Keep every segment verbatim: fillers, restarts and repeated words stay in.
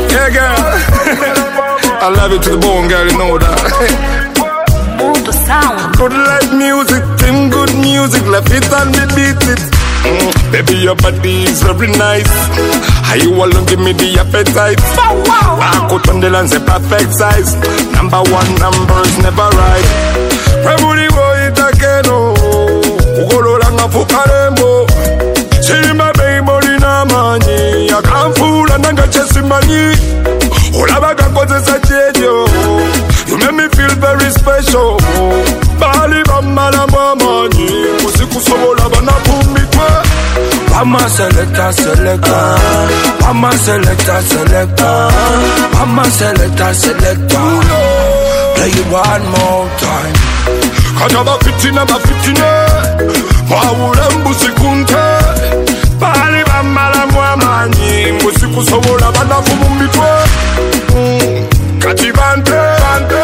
Yeah, girl. I love you to the bone, girl, you know that. Mundo sound. Good like music, Tim, good music, left it and me beat it. Mm, baby, your body is very nice. How you alone give me the appetite. I could on the land, say perfect size. Number one numbers never right. Probably boy it again, oh. Ugolo langa fukarembo. Chima baby na mani. I can't fool and I got chasing money. Olabaga koze sa jejo. You make me feel very special. Bali bamba la mani. Musiku sobola bana pumbi kwa. Mama selecta selecta. Mama selecta selecta. Mama selecta selecta. Play it one more time. Kajaba fitina ba fitina. Mawula mbusi kunte. Bali bamba la mani. Musiku sobola bana pumbi kwa. Kati bante, bante,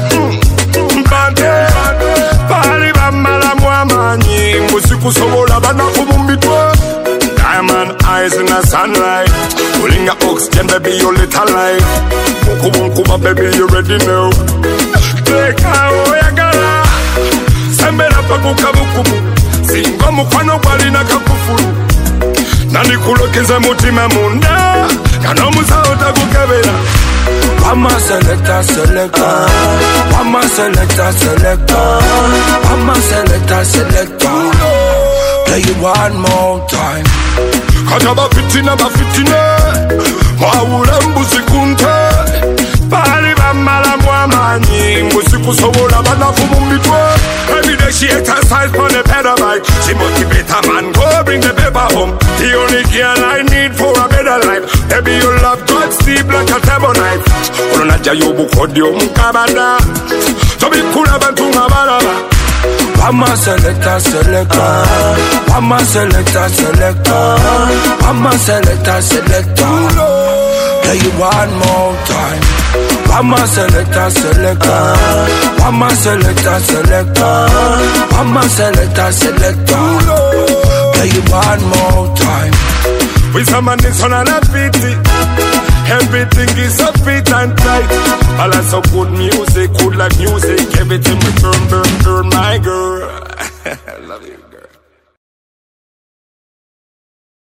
bante, pali bamba la mwamani. Musiku sobola bana kumumbitwa. Diamond eyes in the sunlight. Pulling your oxygen, baby, you little light. Muku muku, my baby, you ready now. Take out your gala. Sembera pakuka bukubu. Singo mukwano kwali na kakufuru. Nani kulokeza mutima munda. Kano musauta kukebera. Mama selecta selecta, Mama selecta selecta, Mama selecta selecta. Play it one more time. Kajaba fitina ba fitina, mawula mbuzi kunte. Bali bamba la mwamani, musiku sobola bana kumumbitwa. Every day she exercise on the pedal bike. She motivate a man, go bring the paper home. The only girl I need for a better life. Baby, you love God, sleep like a table knife. Unaja yobu kodio mkabada. Tobi kula bantu mabaraba. Mama selecta selecta, Mama selecta selecta, Mama selecta selecta. Play it one more time. Mama selecta selecta, Mama selecta selecta, Mama selecta selecta. Play it one more time. With some man this on a pity. Everything is so fit and tight. Balance of good music, good like music. Everything we burn, burn, burn, my girl. I love you.